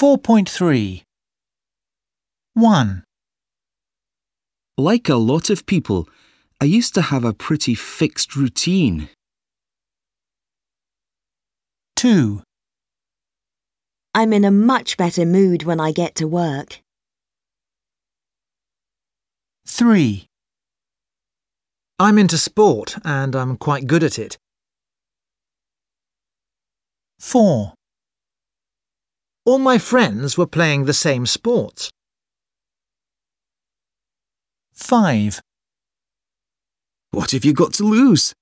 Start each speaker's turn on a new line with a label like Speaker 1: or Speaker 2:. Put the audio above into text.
Speaker 1: 4.3 1.
Speaker 2: Like a lot of people, I used to have a pretty fixed routine.
Speaker 1: 2.
Speaker 3: I'm in a much better mood when I get to work.
Speaker 1: 3.
Speaker 4: I'm into sport and I'm quite good at it.
Speaker 1: 4.
Speaker 4: All my friends were playing the same sports.
Speaker 1: 5.
Speaker 2: What have you got to lose?